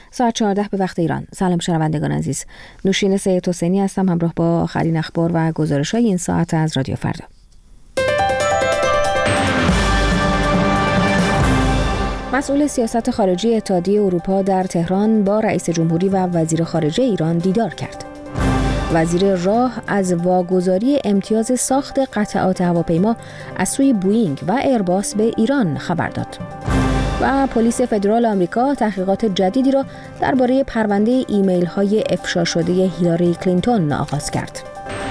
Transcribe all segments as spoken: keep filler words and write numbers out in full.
ساعت چهارده به وقت ایران. سلام شنوندگان عزیز. نوشین سید حسینی هستم همراه با آخرین اخبار و گزارش‌های این ساعت از رادیو فردا. مسئول سیاست خارجی اتحادیه اروپا در تهران با رئیس جمهوری و وزیر خارجه ایران دیدار کرد. وزیر راه از واگذاری امتیاز ساخت قطعات هواپیما از سوی بوئینگ و ایرباس به ایران خبر داد. و پلیس فدرال آمریکا تحقیقات جدیدی را درباره پرونده ایمیل‌های افشا شده هیلاری کلینتون آغاز کرد.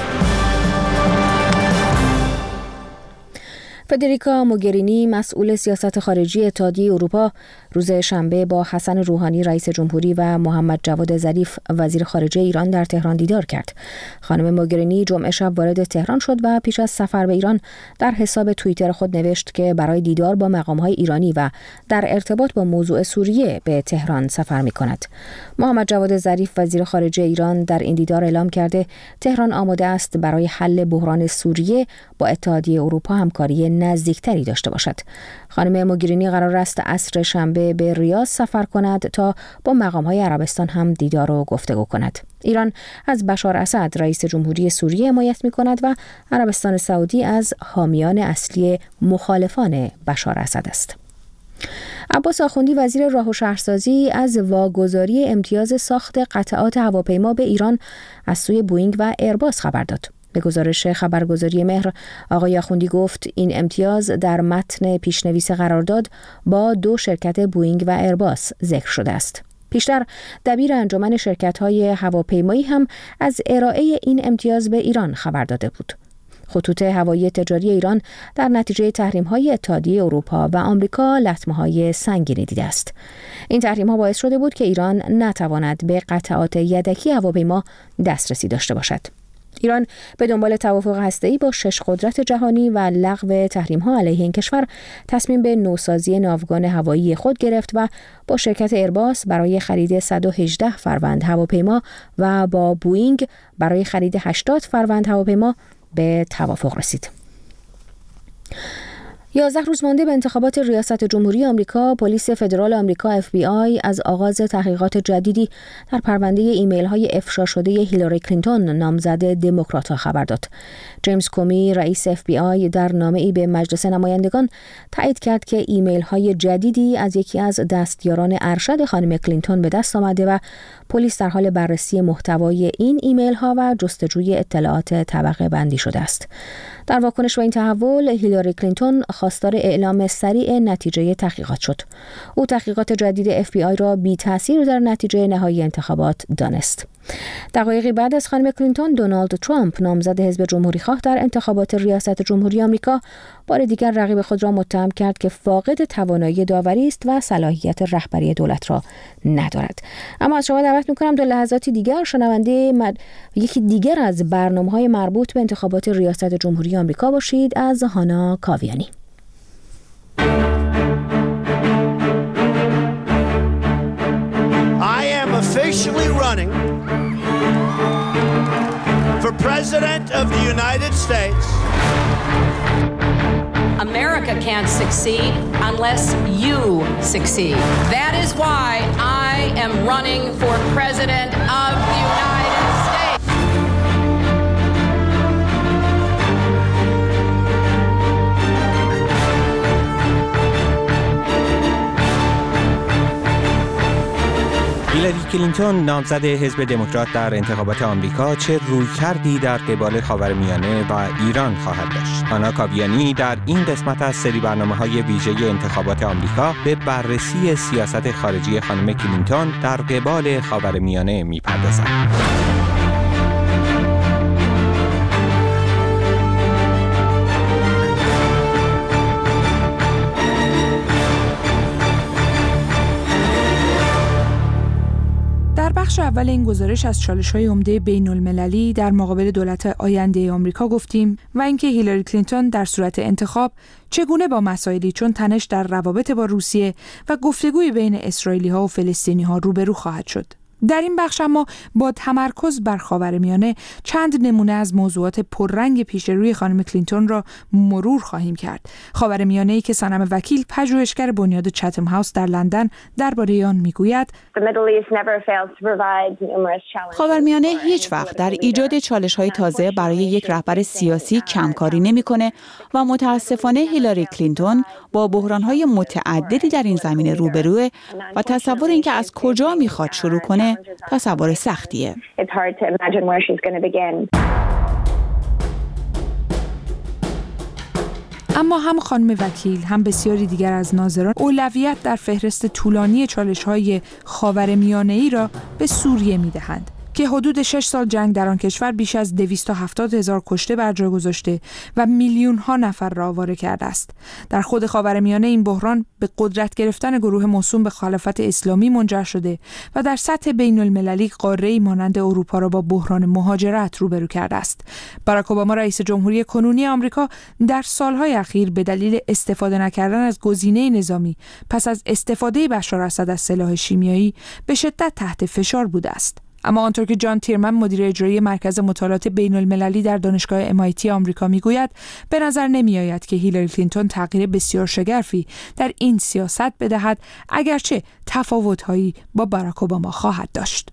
فدریکا موگرینی مسئول سیاست خارجی اتحادیه اروپا روز شنبه با حسن روحانی رئیس جمهوری و محمد جواد ظریف وزیر خارجه ایران در تهران دیدار کرد. خانم موگرینی جمعه شب وارد تهران شد و پیش از سفر به ایران در حساب توییتر خود نوشت که برای دیدار با مقام‌های ایرانی و در ارتباط با موضوع سوریه به تهران سفر می‌کند. محمد جواد ظریف وزیر خارجه ایران در این دیدار اعلام کرده تهران آماده است برای حل بحران سوریه با اتحادیه اروپا همکاری نزدیکتری داشته باشد. خانم موگرینی قرار است عصر شنبه به ریاض سفر کند تا با مقام‌های عربستان هم دیدار و گفتگو کند. ایران از بشار اسد رئیس جمهوری سوریه حمایت می‌کند و عربستان سعودی از حامیان اصلی مخالفان بشار اسد است. عباس آخوندی وزیر راه و شهرسازی از واگذاری امتیاز ساخت قطعات هواپیما به ایران از سوی بوئینگ و ایرباس خبر داد. به گزارش خبرگزاری مهر، آقای آخوندی گفت این امتیاز در متن پیشنویس قرارداد با دو شرکت بوئینگ و ایرباس ذکر شده است. پیشتر دبیر انجمن شرکت‌های هواپیمایی هم از ارائه این امتیاز به ایران خبر داده بود. خطوط هوایی تجاری ایران در نتیجه تحریم‌های اتحادیه اروپا و آمریکا لطمه‌های سنگینی دیده است. این تحریم‌ها باعث شده بود که ایران نتواند به قطعات یدکی هواپیما دسترسی داشته باشد. ایران به دنبال توافق هسته‌ای با شش قدرت جهانی و لغو تحریم‌ها علیه این کشور تصمیم به نوسازی ناوگان هوایی خود گرفت و با شرکت ایرباس برای خرید صد و هجده فروند هواپیما و با بوئینگ برای خرید هشتاد فروند هواپیما به توافق رسید. یازده روز مانده به انتخابات ریاست جمهوری آمریکا، پلیس فدرال آمریکا اف بی آی از آغاز تحقیقات جدیدی در پرونده ایمیل‌های افشا شده هیلاری کلینتون نامزد دموکرات‌ها خبر داد. جیمز کومی رئیس اف بی آی در نامه‌ای به مجلس نمایندگان تایید کرد که ایمیل‌های جدیدی از یکی از دستیاران ارشد خانم کلینتون به دست آمده و پلیس در حال بررسی محتوای این ایمیل‌ها و جستجوی اطلاعات طبقه بندی شده است. در واکنش به این تحول، هیلاری کلینتون خواستار اعلام سریع نتیجه تحقیقات شد. او تحقیقات جدید اف بی آی را بی تاثیر در نتیجه نهایی انتخابات دانست. دقایقی بعد از خانم کلینتون، دونالد ترامپ نامزد حزب جمهوری‌خواه در انتخابات ریاست جمهوری آمریکا بار دیگر رقیب خود را متهم کرد که فاقد توانایی داوری است و صلاحیت رهبری دولت را ندارد. اما از شما دعوت می‌کنم در لحظاتی دیگر شنونده مد... یکی دیگر از برنامه‌های مربوط به انتخابات ریاست جمهوری آمریکا باشید از هانا کاویانی. I am officially running for President of the United States. America can't succeed unless you succeed. That is why I am running for President of the United States. هیلاری کلینتون نامزد حزب دموکرات در انتخابات آمریکا چه رویکردی در قبال خاورمیانه و ایران خواهد داشت؟ هانا کاویانی در این قسمت از سری برنامه‌های ویژه انتخابات آمریکا به بررسی سیاست خارجی خانم کلینتون در قبال خاورمیانه می‌پردازد. بخش اول این گزارش از چالش‌های عمده بین‌المللی در مقابل دولت آینده آمریکا گفتیم و اینکه هیلاری کلینتون در صورت انتخاب چگونه با مسائلی چون تنش در روابط با روسیه و گفتگوی بین اسرائیلی‌ها و فلسطینی‌ها روبرو خواهد شد. در این بخش اما با تمرکز بر خاورمیانه چند نمونه از موضوعات پررنگ پیش روی خانم کلینتون را مرور خواهیم کرد. خاورمیانه‌ای که صنم وکیل، پژوهشگر بنیاد چتم هاوس در لندن درباره آن میگوید: خاورمیانه هیچ وقت در ایجاد چالش‌های تازه برای یک رهبر سیاسی کمکاری نمی‌کنه و متاسفانه هیلاری کلینتون با بحران‌های متعددی در این زمینه روبروه و تصور اینکه از کجا می‌خواد شروع کنه تصور سختیه. اما هم خانم وکیل هم بسیاری دیگر از ناظران اولویت در فهرست طولانی چالش‌های خاورمیانه‌ای را به سوریه می‌دهند که حدود شش سال جنگ در آن کشور بیش از دویست و هفتاد هزار کشته بر جا گذاشته و میلیون‌ها نفر را آواره کرده است. در خود خاورمیانه این بحران به قدرت گرفتن گروه موسوم به خلافت اسلامی منجر شده و در سطح بین‌المللی قاره‌ای مانند اروپا را با بحران مهاجرت روبرو کرده است. باراک اوباما رئیس جمهوری کنونی آمریکا در سالهای اخیر به دلیل استفاده نکردن از گزینه نظامی پس از استفاده بشار اسد از سلاح شیمیایی به شدت تحت فشار بوده است. اما آنطور که جان تیرمن مدیر اجرایی مرکز مطالعات بین‌المللی در دانشگاه ام آی تی آمریکا میگوید به نظر نمی‌آید که هیلاری کلینتون تغییر بسیار شگرفی در این سیاست بدهد، اگرچه تفاوت‌هایی با باراک اوباما خواهد داشت.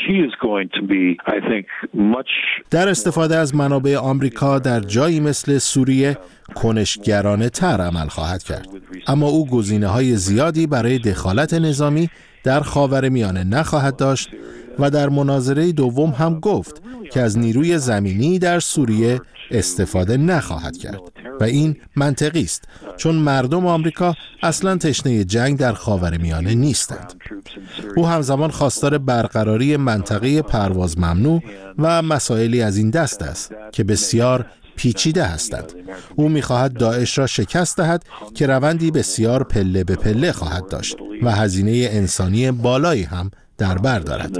در استفاده از منابع آمریکا در جایی مثل سوریه کنشگرانه تر عمل خواهد کرد، اما او گزینه‌های زیادی برای دخالت نظامی در خاورمیانه نخواهد داشت و در مناظره دوم هم گفت که از نیروی زمینی در سوریه استفاده نخواهد کرد و این منطقی است، چون مردم آمریکا اصلا تشنه جنگ در خاورمیانه نیستند. او همزمان خواستار برقراری منطقه پرواز ممنوع و مسائلی از این دست است که بسیار پیچیده هستند. او می‌خواهد داعش را شکست دهد که روندی بسیار پله به پله خواهد داشت و هزینه انسانی بالایی هم در بر دارد.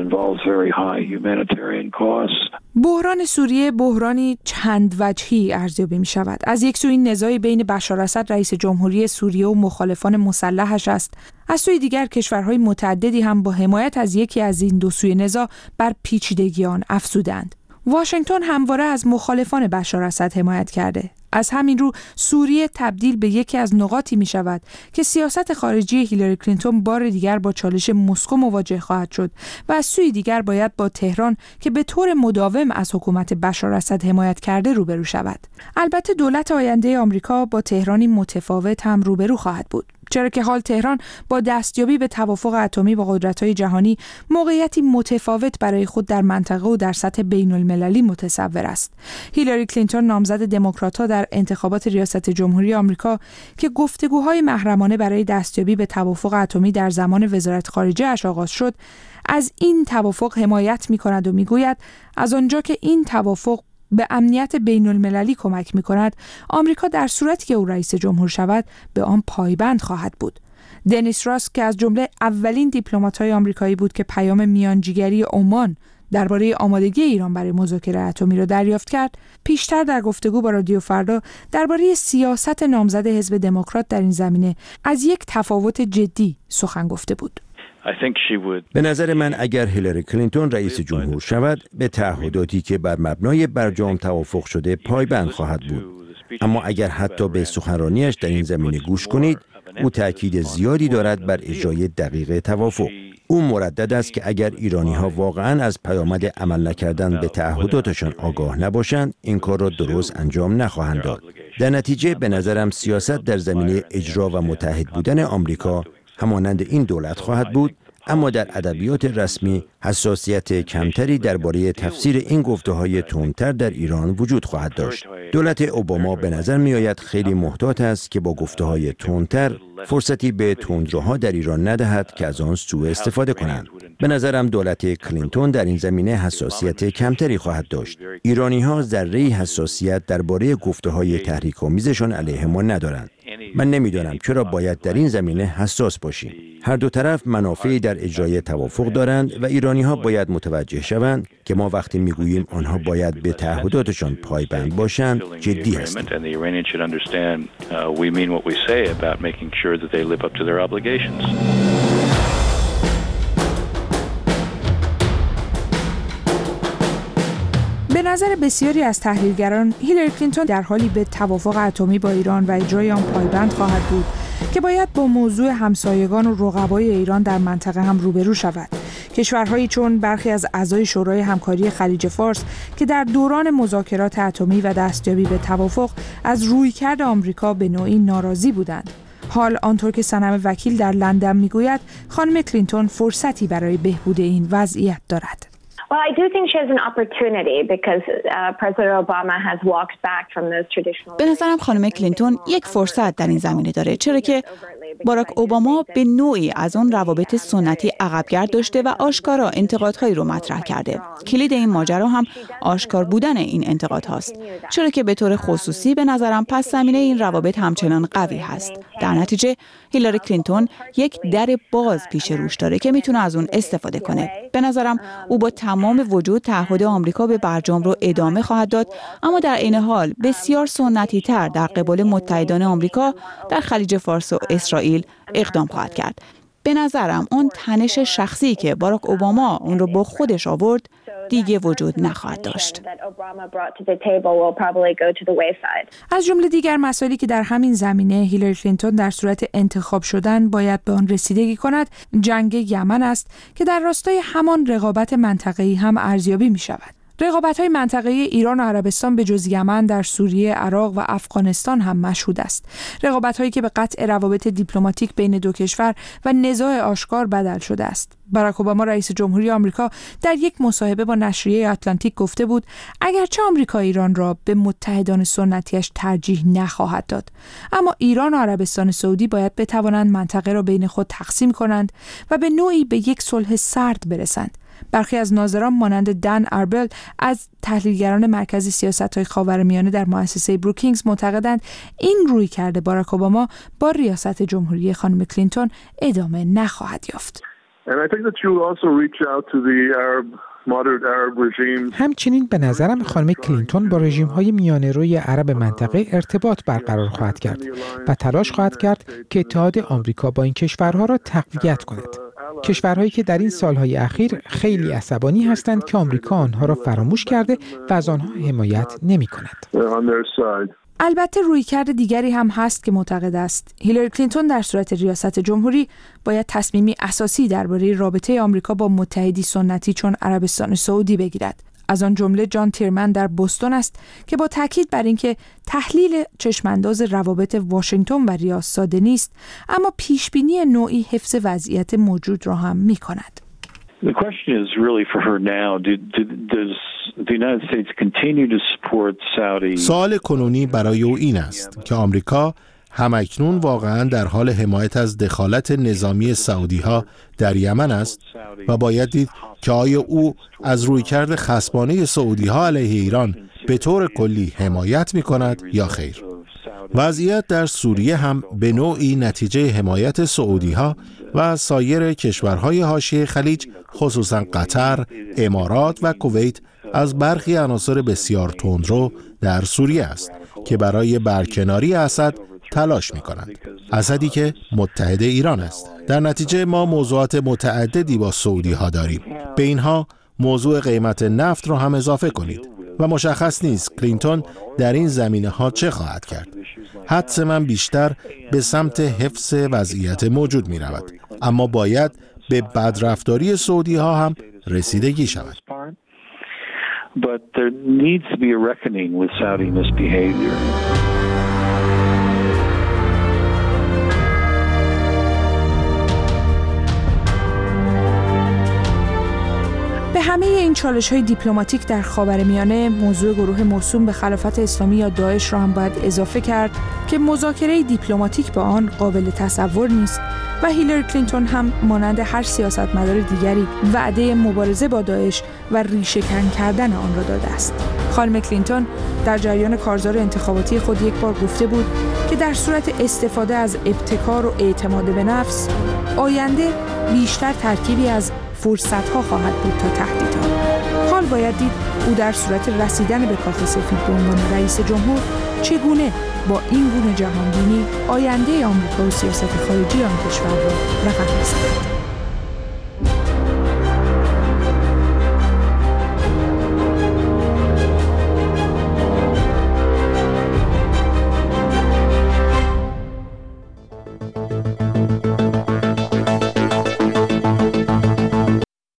بحران سوریه بحرانی چند وجهی ارزیابی می شود. از یک سوی این نزاع بین بشار اسد رئیس جمهوری سوریه و مخالفان مسلحش است. از سوی دیگر کشورهای متعددی هم با حمایت از یکی از این دو سوی نزاع بر پیچیدگی آن افزودند. واشنگتن همواره از مخالفان بشار اسد حمایت کرده. از همین رو سوریه تبدیل به یکی از نقاطی می شود که سیاست خارجی هیلاری کلینتون بار دیگر با چالش مسکو مواجه خواهد شد و از سوی دیگر باید با تهران که به طور مداوم از حکومت بشار اسد حمایت کرده روبرو شود. البته دولت آینده آمریکا با تهرانی متفاوت هم روبرو خواهد بود، چرا که حال تهران با دستیابی به توافق اتمی با قدرت‌های جهانی موقعیتی متفاوت برای خود در منطقه و در سطح بین‌المللی متصور است. هیلاری کلینتون نامزد دموکرات‌ها در انتخابات ریاست جمهوری آمریکا که گفتگوهای محرمانه برای دستیابی به توافق اتمی در زمان وزارت خارجه اش آغاز شد، از این توافق حمایت می‌کند و می‌گوید از آنجا که این توافق به امنیت بین‌المللی کمک می‌کند، آمریکا در صورتی که او رئیس جمهور شود به آن پایبند خواهد بود. دنیس راس که از جمله اولین دیپلمات‌های آمریکایی بود که پیام میانجیگری عمان درباره آمادگی ایران برای مذاکره اتمی را دریافت کرد، پیشتر در گفتگو با رادیو فردا درباره سیاست نامزد حزب دموکرات در این زمینه از یک تفاوت جدی سخن گفته بود. به نظر من اگر هیلاری کلینتون رئیس جمهور شود به تعهداتی که بر مبنای برجام توافق شده پایبند خواهد بود، اما اگر حتی به سخنرانیش در این زمینه گوش کنید، او تأکید زیادی دارد بر اجرای دقیق توافق. او مردد است که اگر ایرانی‌ها واقعاً از پیامد عمل نکردن به تعهداتشان آگاه نباشند، این کار را درست انجام نخواهند داد. در نتیجه به نظرم سیاست در زمینه اجرا و متحد بودن آمریکا همانند این دولت خواهد بود، اما در ادبیات رسمی حساسیت کمتری درباره تفسیر این گفته‌های تندتر در ایران وجود خواهد داشت. دولت اوباما به نظر می‌آید خیلی محتاط است که با گفته‌های تندتر فرصتی به تندروها در ایران ندهد که از آن سوء استفاده کنند. به نظرم دولت کلینتون در این زمینه حساسیت کمتری خواهد داشت. ایرانی‌ها ذره‌ای حساسیت درباره گفته‌های تحریک‌آمیزشان علیه ما ندارند. من نمی‌دانم چرا باید در این زمینه حساس باشیم. هر دو طرف منافعی در اجرای توافق دارند و ایرانی‌ها باید متوجه شوند که ما وقتی می‌گوییم آنها باید به تعهداتشان پایبند باشند جدی هستیم. نظر بسیاری از تحلیلگران هیلاری کلینتون در حالی به توافق اتمی با ایران و اجرای آن پایبند خواهد بود که باید با موضوع همسایگان و رقبای ایران در منطقه هم روبرو شود. کشورهایی چون برخی از اعضای شورای همکاری خلیج فارس که در دوران مذاکرات اتمی و دستیابی به توافق از رویکرد آمریکا به نوعی ناراضی بودند. حال آنطور که صنم وکیل در لندن میگوید خانم کلینتون فرصتی برای بهبود این وضعیت دارد. Well, I do think she has an opportunity because uh, President Obama has walked back from those traditional. به نظرم خانم کلینتون یک فرصت در این زمینه داره، چرا که باراک اوباما به نوعی از اون روابط سنتی عقب‌گرد داشته و آشکارا انتقادهایی رو مطرح کرده. کلید این ماجرا هم آشکار بودن این انتقادهاست، چرا که به طور خصوصی به نظرم پس زمینه این روابط همچنان قوی هست. در نتیجه هیلاری کلینتون یک در باز پیش روش داره که میتونه از اون استفاده کنه. به نظرم او با تمام وجود تعهد آمریکا به برجام رو ادامه خواهد داد، اما در این حال بسیار سنتی تر در قبال متحدان آمریکا در خلیج فارس و اسرائیل اقدام خواهد کرد. به نظرم اون تنش شخصی که باراک اوباما اون رو با خودش آورد دیگه وجود نخواهد داشت. از جمله دیگر مسائلی که در همین زمینه هیلاری کلینتون در صورت انتخاب شدن باید به آن رسیدگی کند، جنگ یمن است که در راستای همان رقابت منطقه‌ای هم ارزیابی می شود. رقابت‌های منطقه‌ای ایران و عربستان به جز یمن در سوریه، عراق و افغانستان هم مشهود است. رقابت‌هایی که به قطع روابط دیپلماتیک بین دو کشور و نزاع آشکار بدل شده است. باراک اوباما رئیس جمهوری آمریکا در یک مصاحبه با نشریه اتلانتیک گفته بود اگرچه آمریکا ایران را به متحدان سنتیش ترجیح نخواهد داد، اما ایران و عربستان سعودی باید بتوانند منطقه را بین خود تقسیم کنند و به نوعی به یک صلح سرد برسند. برخی از ناظران مانند دن اربل از تحلیلگران مرکز سیاست‌های خاورمیانه در مؤسسه بروکینگز معتقدند این رویکرد باراک اوباما با ریاست جمهوری خانم کلینتون ادامه نخواهد یافت. همچنین به نظرم خانم کلینتون با رژیم‌های میانه‌روی عرب منطقه ارتباط برقرار خواهد کرد و تلاش خواهد کرد که اتحاد آمریکا با این کشورها را تقویت کند. کشورهایی که در این سالهای اخیر خیلی عصبانی هستند که آمریکا آنها را فراموش کرده و از آنها حمایت نمی‌کند. البته رویکرد دیگری هم هست که معتقد است هیلاری کلینتون در صورت ریاست جمهوری باید تصمیمی اساسی درباره رابطه آمریکا با متحدی سنتی چون عربستان سعودی بگیرد. از آن جمله جان تیرمن در بوستون است که با تاکید بر اینکه تحلیل چشمانداز روابط واشنگتن و ریاض ساده نیست، اما پیشبینی نوعی حفظ وضعیت موجود را هم می‌کند. The question is really for her now. Do, do, does the United States continue to support Saudi? سوال کنونی برای او این است که آمریکا همکنون واقعاً در حال حمایت از دخالت نظامی سعودی‌ها در یمن است و باید دید که آیا او از رویکرد خصمانه سعودی‌ها علیه ایران به طور کلی حمایت می‌کند یا خیر. وضعیت در سوریه هم به نوعی نتیجه حمایت سعودی‌ها و سایر کشورهای حاشیه خلیج خصوصاً قطر، امارات و کویت از برخی عناصر بسیار تندرو در سوریه است که برای برکناری اسد تلاش می‌کنند. اسدی که متحد ایران است. در نتیجه ما موضوعات متعددی با سعودی‌ها داریم. به اینها موضوع قیمت نفت را هم اضافه کنید و مشخص نیست کلینتون در این زمینه‌ها چه خواهد کرد. حدس من بیشتر به سمت حفظ وضعیت موجود می‌رود، اما باید به بدرفتاری سعودی‌ها هم رسیدگی شود. But there needs to be a reckoning with Saudi misbehavior. به همه این چالش‌های دیپلماتیک در خاورمیانه موضوع گروه موسوم به خلافت اسلامی یا داعش را هم باید اضافه کرد که مذاکره دیپلماتیک با آن قابل تصور نیست و هیلاری کلینتون هم مانند هر سیاستمدار دیگری وعده مبارزه با داعش و ریشه‌کن کردن آن را داده است. خانم کلینتون در جریان کارزار انتخاباتی خود یک بار گفته بود که در صورت استفاده از ابتکار و اعتماد به نفس، آینده بیشتر ترکیبی از فرصت‌ها خواهد بود تا تهدیدها. حال باید دید او در صورت رسیدن به کاخ سفید به عنوان رئیس جمهور چگونه با این گونه جهانبینی آینده آمریکا و سیاست خارجی آن کشور را رقم می‌زند.